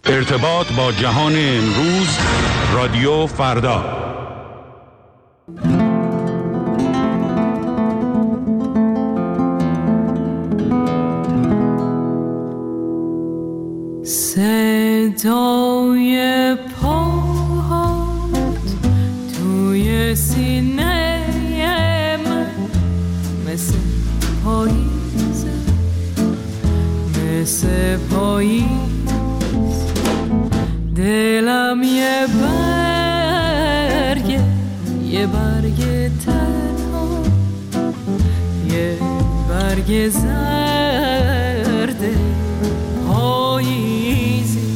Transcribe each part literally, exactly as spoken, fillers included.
ارتباط با جهان امروز، رادیو فردا. صدای پاهات توی سینه من مثل پاییز، مثل پاییز. دلم یه برگه، یه برگ تنها، یه برگ زرده پاییزی.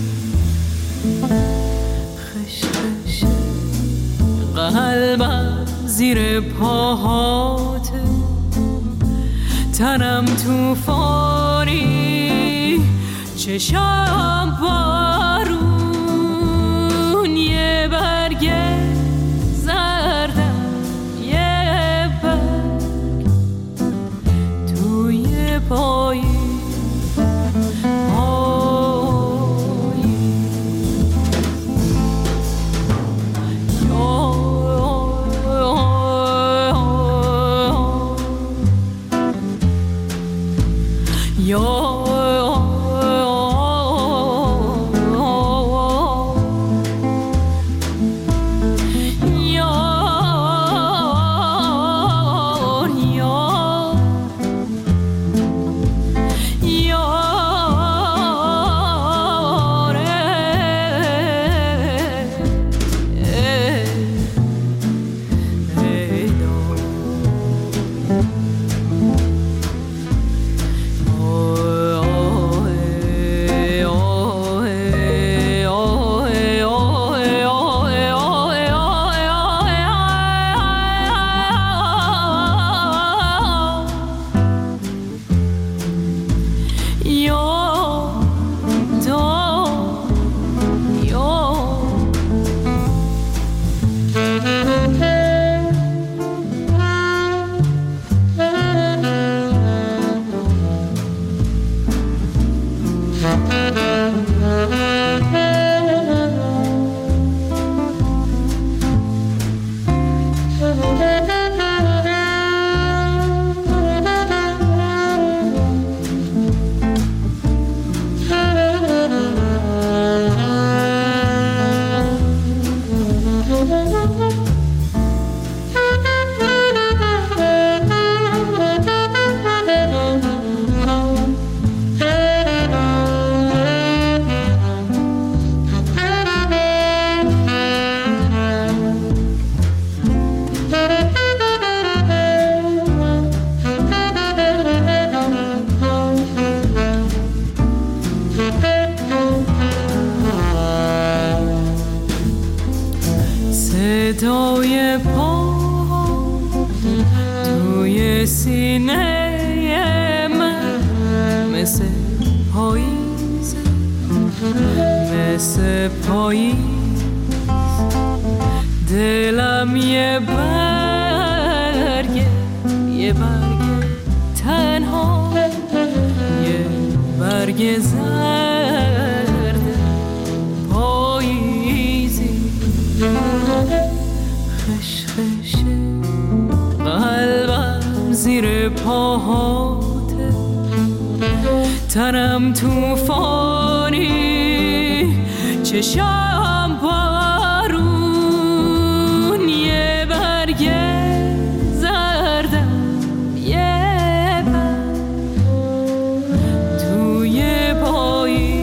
خش خش قلبم زیر پاهاته، تنم توفانی، چشام بارون. یه برگ زردم، یه برگ توی پایی صدای پا توی سینه من مثل پاییز، مثل پاییز. دلم یه برگ، یه برگ تنها، یه برگ زرد پاییزی. خش خش قلبم زیر پاهاته، تنم توفانی، چشام بارون. یه برگ زردم، یه برگ توی پاییز.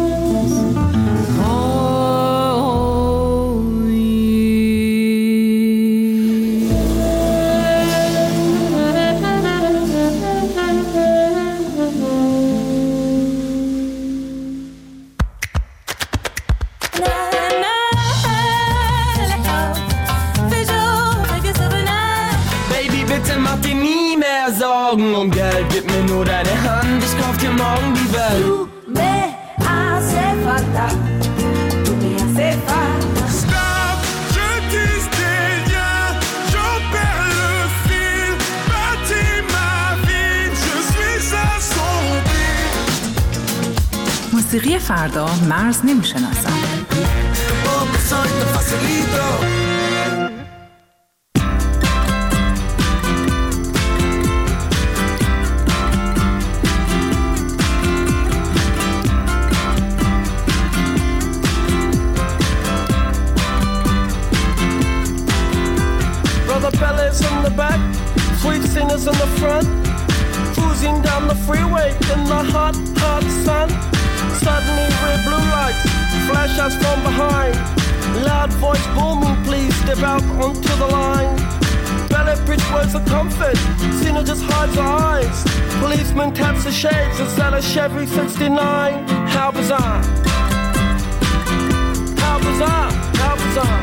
Um Geld, gib mir nur deine Hand, ich kauf dir morgen die Welt. Du me hace falta, tu me hace falta. Stop, je dis rien, j'en perds le fil. Bâtis ma vie, je suis à son pied. Moi موسیقی فردا مرز نمی‌شناسد. Brother Bellas in the back, sweet singers in the front, cruising down the freeway in the hot, hot sun. Suddenly red blue lights flash us from behind. Loud voice booming, please step out onto the line. Ballet bridge words of comfort, Cena just hides her eyes. Policeman taps the shades, is that a Chevy sixty-nine? How bizarre, how bizarre, how bizarre.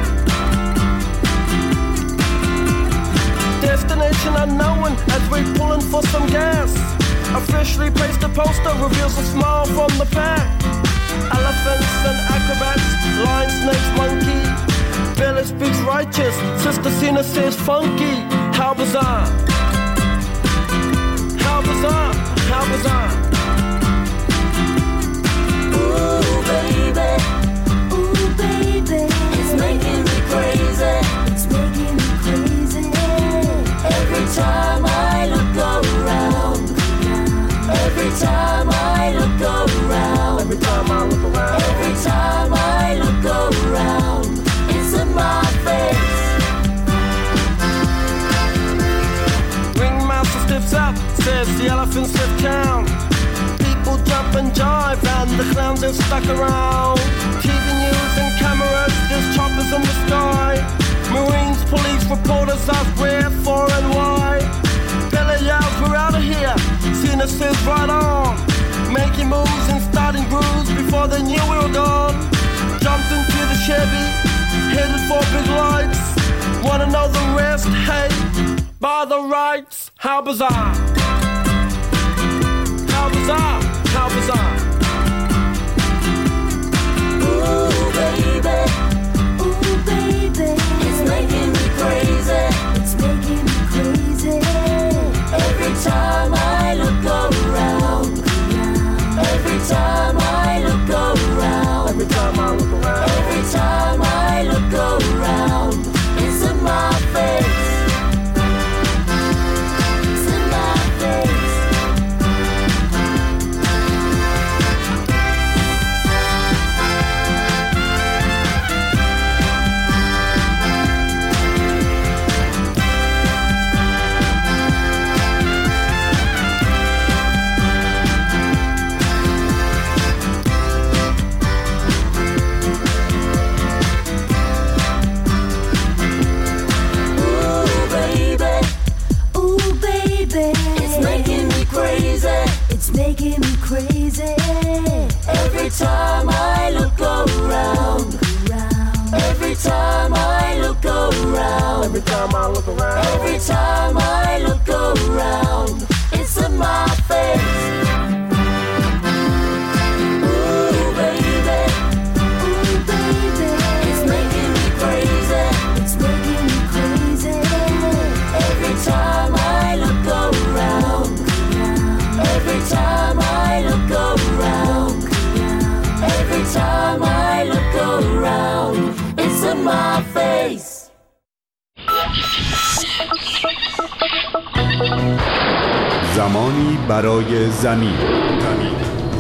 Destination unknown as we're pulling for some gas. Officially placed a poster reveals a smile from the pack. Elephants and acrobats, lion, snakes, monkey. Billy speaks righteous, Sister Cena says funky. How bizarre, how bizarre, how bizarre. Ooh baby, ooh baby, it's making me crazy, it's making me crazy. Every time I look around, every time I look around, Every time I look around, every time I look around, it's in my face. Ringmaster stiffs up, says the elephants lift town. People jump and jive and the clowns are stuck around. T V news and cameras, there's choppers in the sky. Marines, police, reporters ask where, for and why. Billy yells, we're out of here. Cena says right on. Making moves and starting grooves before they knew we were gone. Jumped into the Chevy, headed for big lights. Wanna know the rest? Hey, by the rights. How bizarre, how bizarre, how bizarre. Ooh baby, ooh baby, it's making me crazy, it's making me crazy. Every time I look around, every time I look around, Every time I look around, every time I look around, it's in my face, it's in my face. Making me crazy. Every time I look around, every time I look around, every time I look around, every time I look around, it's in my face. Ooh baby, ooh baby, it's making me crazy, it's making me crazy. Every time I look around, every time I look around, every time I look around, it's in my face. زمانی برای زمین. زمین.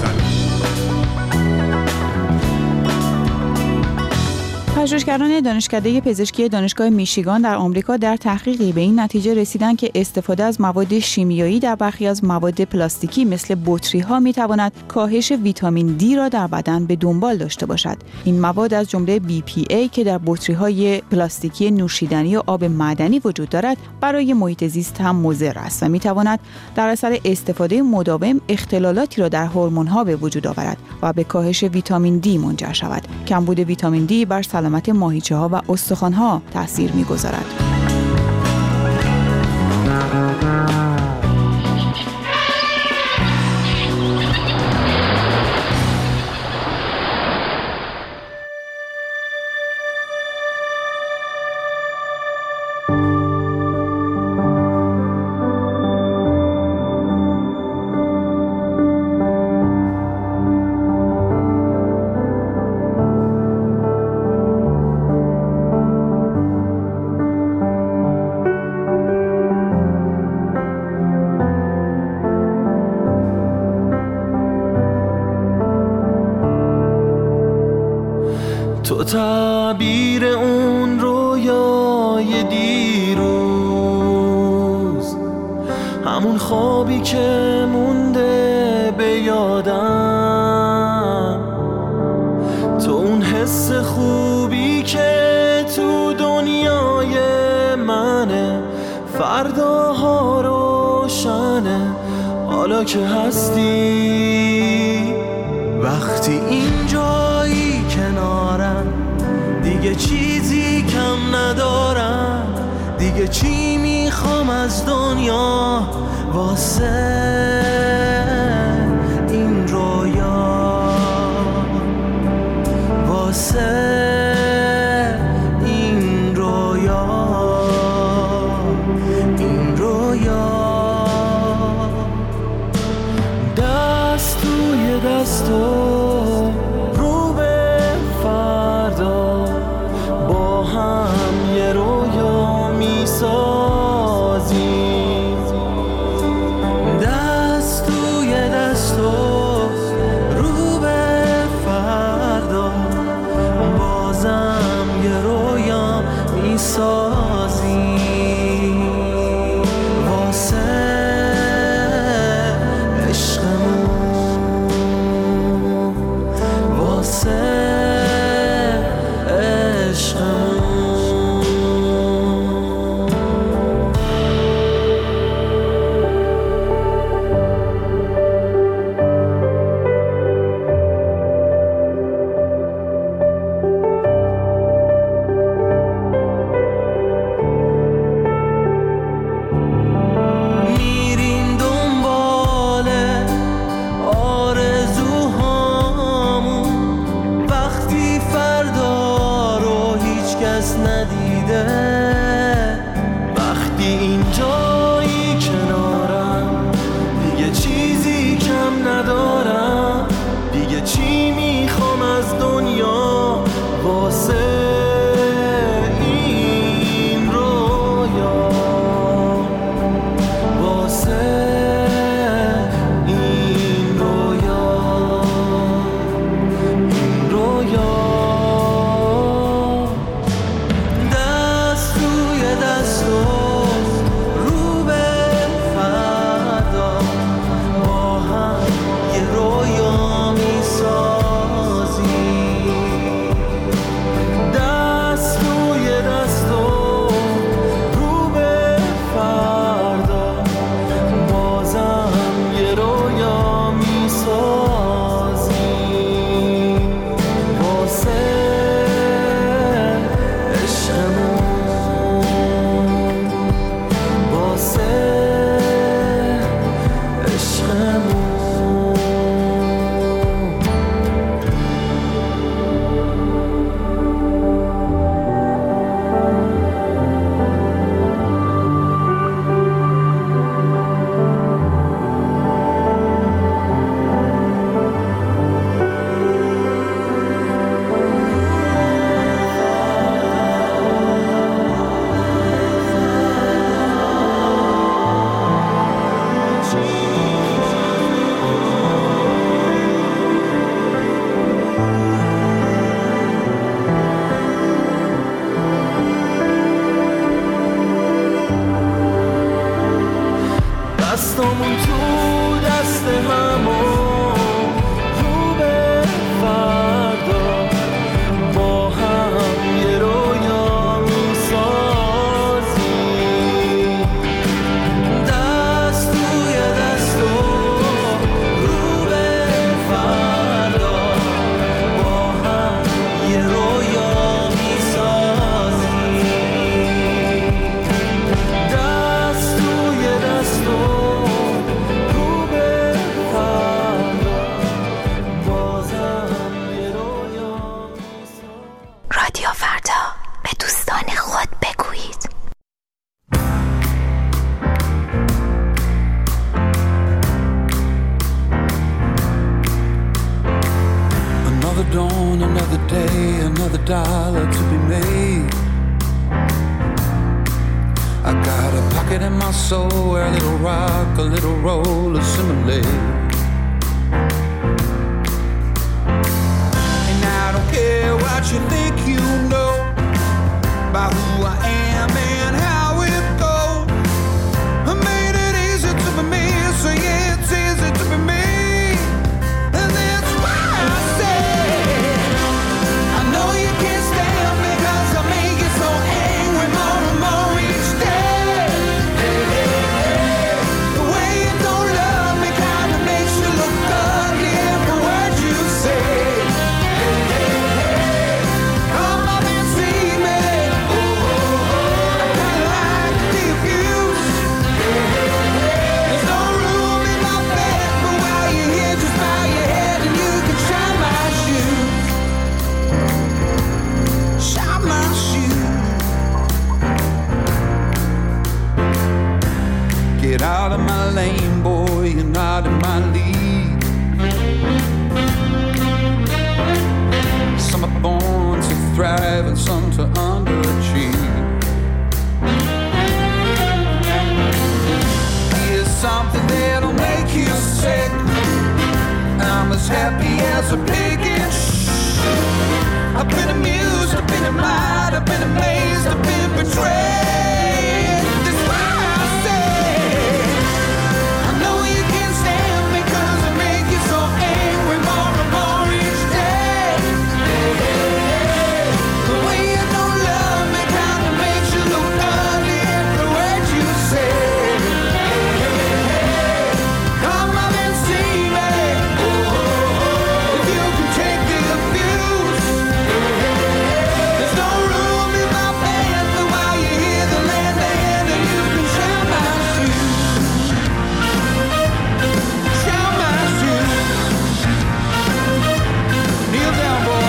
پژوهشگران دانشکده پزشکی دانشگاه میشیگان در آمریکا در تحقیقی به این نتیجه رسیدند که استفاده از مواد شیمیایی در برخی از مواد پلاستیکی مثل بطری‌ها می‌تواند کاهش ویتامین دی را در بدن به دنبال داشته باشد. این مواد از جمله بی پی ای که در بطری‌های پلاستیکی نوشیدنی و آب معدنی وجود دارد، برای محیط زیست هم مضر است و می‌تواند در اثر استفاده مداوم اختلالاتی را در هورمون‌ها به وجود آورد و به کاهش ویتامین دی منجر شود. کمبود ویتامین دی بر سلامت ماهیچه‌ها و استخوان‌ها تأثیر می‌گذارد. تو تعبیر اون رویای دیروز، همون خوابی که مونده به یادم، تو اون حس خوبی که تو دنیای منه، فرداها روشنه حالا که هستی. وقتی اینجایی کنارم دیگه چیزی کم ندارم، دیگه چی میخوام از دنیا واسه این رویا، واسه این رویا، این رویا. دست توی دستو رو به فردا با هم یه رویا میسازیم، دست توی دستو رو به فردا بازم یه رویا میسازیم واسه عشقمون، واسه دستامون تو دست همون رو به فردا با هم یه رویا میسازیم، دست توی دستو رو به فردا با هم یه رویا میسازیم، دست توی دستو رادیو فردا به دوستان خود بگویید. Another dawn, another day, another dollar to be made. I got a pocket in my soul where a little rock, a little roll assimilate. And I don't care what you think might have been amazed, I've been betrayed. That's why I say I know you can't stand me, 'cause I make you so angry more and more each day. The way you don't love me kinda makes you look ugly every word you say. Come up and see me. If you can take the abuse, there's no room in my bed for while you hear the land band, and you can shine my shoes. Shine my shoes. Kneel down, boy.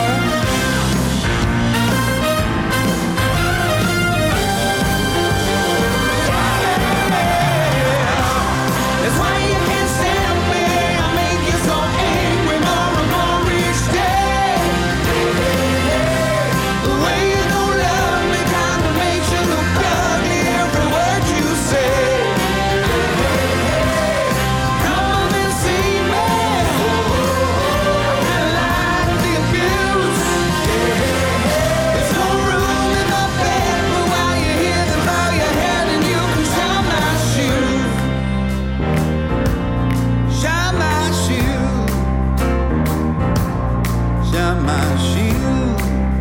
That's why you can't stand me. I make you so angry more and more each day. The way you don't love me kinda makes you look ugly every word you say. Come on and see me. I like the abuse. There's no room in my bed, but while you hear them bow your head, and you can shine my shoes. Shine my shoes. Shine my shoes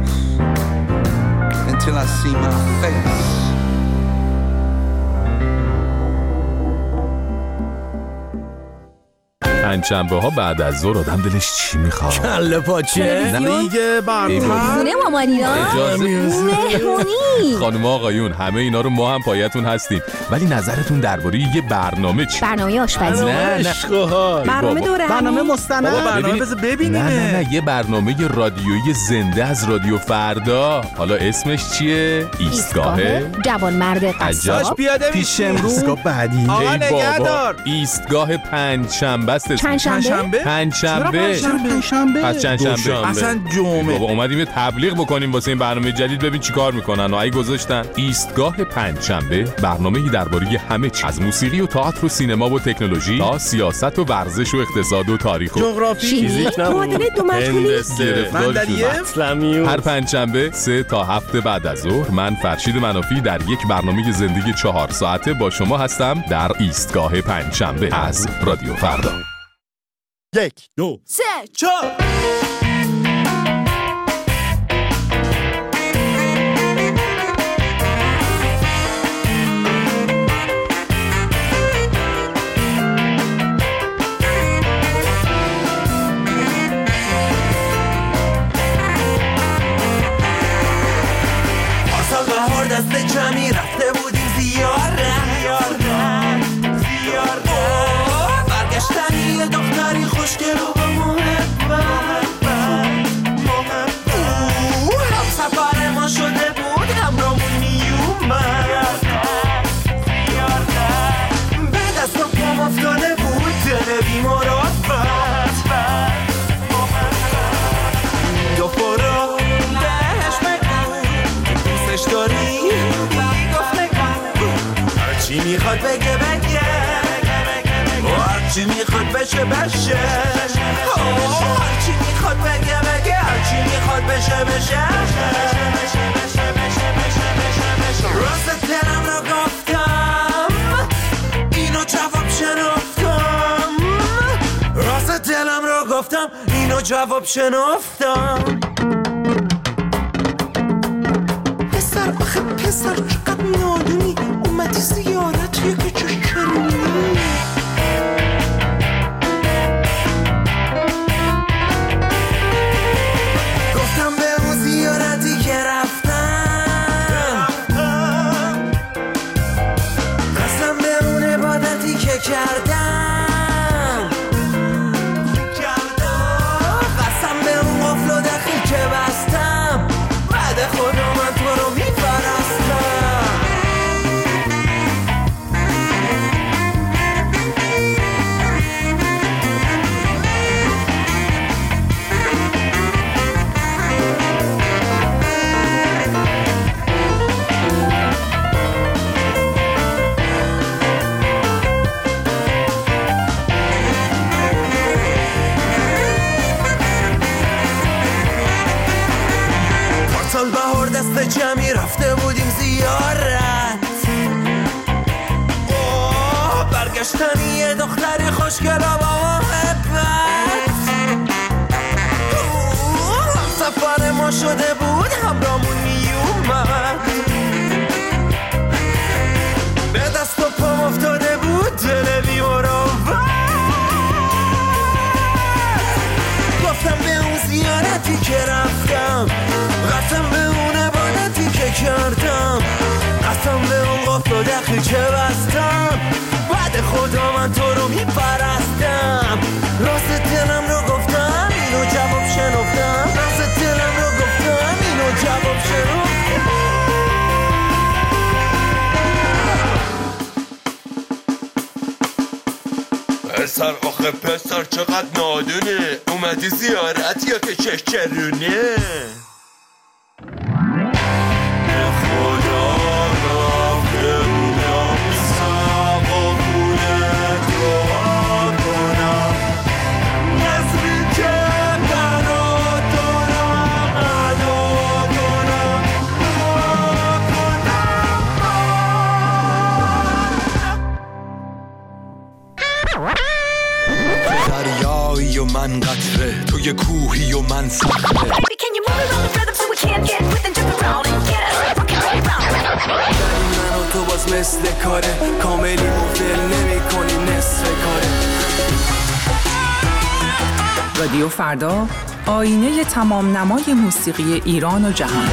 until I see my face. پنجشنبه ها بعد از ظهر آدم دلش چی میخواد؟ کله پاچه دیگه برنامه خونه مامانیا مهمونی. خانم آقایون همه اینا رو ما هم پایتون هستیم، ولی نظرتون درباره یه برنامه چی؟ برنامه آشپزی. نه نه برنامه دوره برنامه مستند. برنامه بذار ببینیم. نه نه نه یه برنامه رادیویی زنده از رادیو فردا. حالا اسمش چیه؟ ایستگاه جوانمرد قصاب. پیاده پیش امروز. ایستگاه بعدی. آقا نگهدار. ایستگاه پنجشنبه است. پنجشنبه؟ پنجشنبه. پنجشنبه. پس چندشنبه. اصلا جمعه. بابا اومدیم یه تبلیغ بکنیم واسه این برنامه جدید، ببین چیکار میکنن. و ای گذاشتن ایستگاه پنجشنبه، برنامه‌ای درباره همه چیز، از موسیقی و تئاتر و سینما و تکنولوژی تا سیاست و ورزش و اقتصاد و تاریخ و جغرافی، فیزیک، معادله دو مجهولی، مندلیه. هر پنجشنبه سه تا هفت بعد از ظهر من فرشید منافی در یک برنامه زندگی چهار ساعته با شما هستم در ایستگاه پنجشنبه از رادیو فردا. یک دو سه چهار. دست جمعی رفته بودیم زیاره برگشتن یه دختری خوشگل و با محبت هم سفر ما شده بود همراهمون میومد به دستم پام افتاده بود دل بیمارات دو فرو بهش بگو دوستش داری گفت نگو هرچی میخواد بگه بگه هرچی میخواد بشه بشه هرچی میخواد بگه بگه هرچی میخواد بشه بشه راست دلم رو گفتم اینو جواب شنفتم راست دلم رو گفتم اینو جواب شنفتم پسر آخه پسر چقدر نادونی اومدی زیارت یکی چشرونی گفتم به اون زیارتی که رفتم قسم به اون عبادتی که کردم قسم به اون قفل و دخیل که بستم بعد خدا من تو رو میپرستم خوشگلا با محبت سفر ما شده بود همرامون میومد به دست و پام افتاده بود دل بیمراوت گفتم به اون زیارتی که رفتم قسم به اون عبادتی که کردم قسم به اون قفل و دخلی که بستم بعد خدا من تو رو میپرستم راست دلم رو گفتم اینو جواب شنفتم راست دلم رو گفتم اینو جواب شنفتم پسر آخه پسر چقدر نادونه اومدی زیارت یا که چشچرونه خدا را که بودم سوا بوده دعا کنم نظری که برات دارم ادا کنم دعا کنم دریایی و من قطره توی کوهی و من صخره من و تو باز مثل کاره کاملی مفل نمی کنی نصف کاره رادیو فردا، آینه تمام نمای موسیقی ایران و جهان.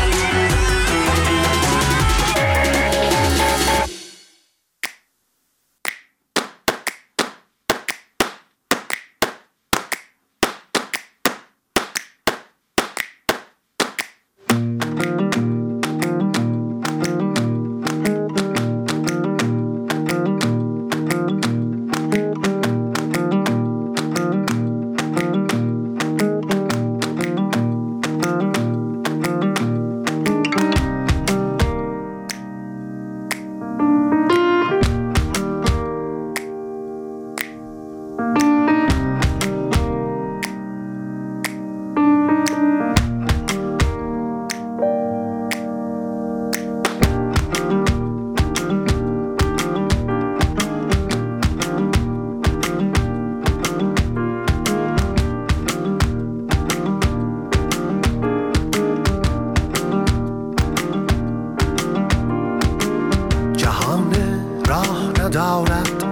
ندارد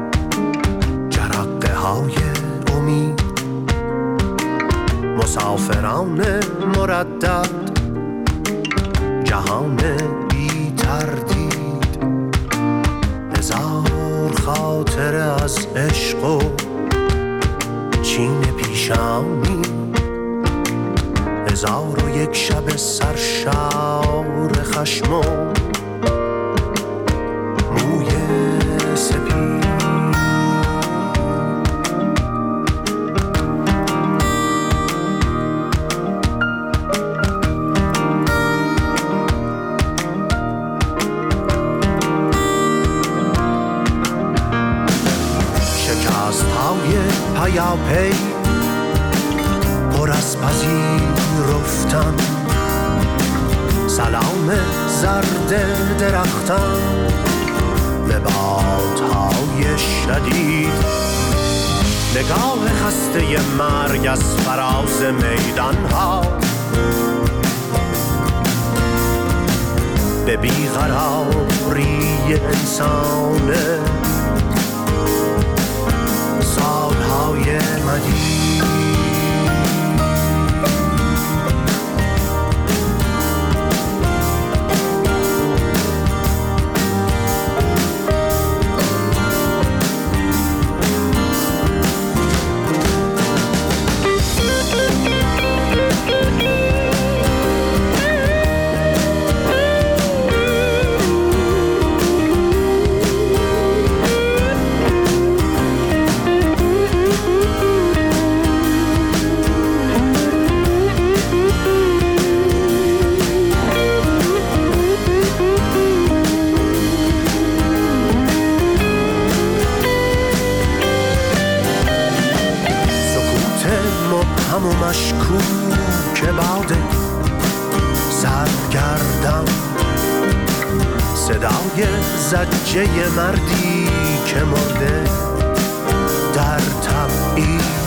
جرقه های امید مسافران مردد جهان بی تردید هزار خاطره از عشق و چین پیشانی هزار و یک شب سرشار خشم و موی سپید شکست های پیاپی پر از پذیرفتن سلام زرد درختان به بادهای شدید نگاه خسته مرگ از فراز میدان ها به بیقراری انسان سالهای مدید و مشکوک باده سرگردم صدای زجه مردی که مرده در بر تبعید،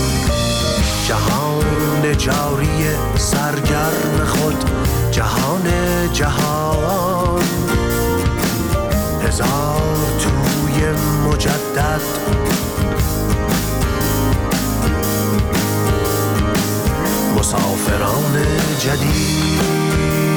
جهان جاری سرگرم خود، جهان جهان هزار توی مجدد. مسافران جدید